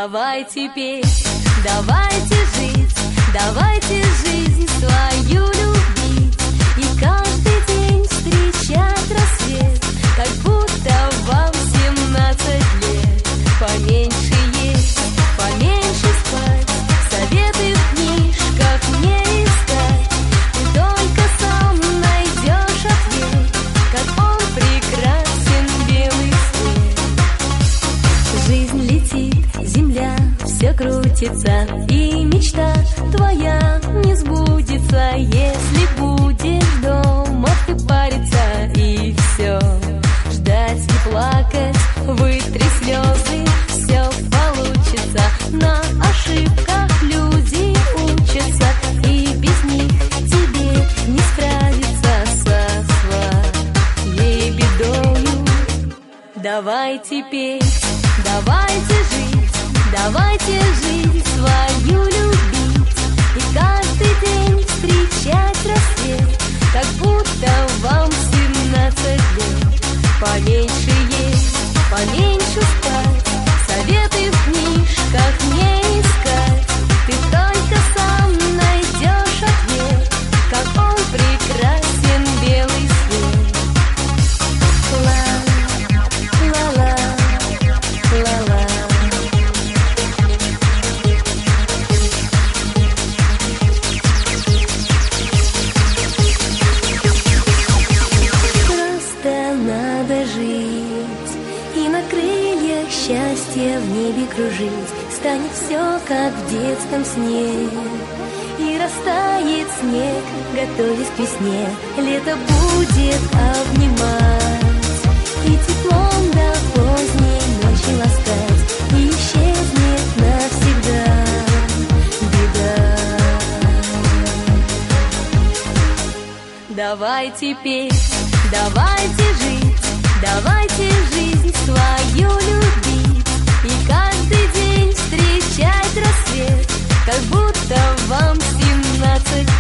Давайте петь, давайте жить, давайте жизнь свою любить. И каждый день встречать рассвет, как будто вам 17 лет. Поменьше есть, поменьше спать, советы в книжках не искать. Ты только сам найдешь ответ, как он прекрасен, белый свет. Жизнь летит, земля все крутится, и мечта твоя не сбудется, если будешь дома ты париться и все ждать и плакать, вытри слезы, все получится. На ошибках люди учатся, и без них тебе не справиться со своей бедою. Давайте петь, давайте жить, давайте жизнь свою любить. И каждый день встречать рассвет, как будто вам 17 лет. Поменьше есть, поменьше спать, советы в книжках не искать. Ты только сам найдешь ответ, как он прекрасен, белый свет. Ла-ла-ла, ла-ла. Просто надо жить и на крыльях счастья в небе кружить. Станет все, как в детском сне, и растает снег, готовясь к весне. Лето будет обнимать и теплом до поздней ночи ласкать, и исчезнет навсегда беда. Давайте петь, давайте жить, давайте жизнь свою любить. И каждый день встречать рассвет, как будто вам 17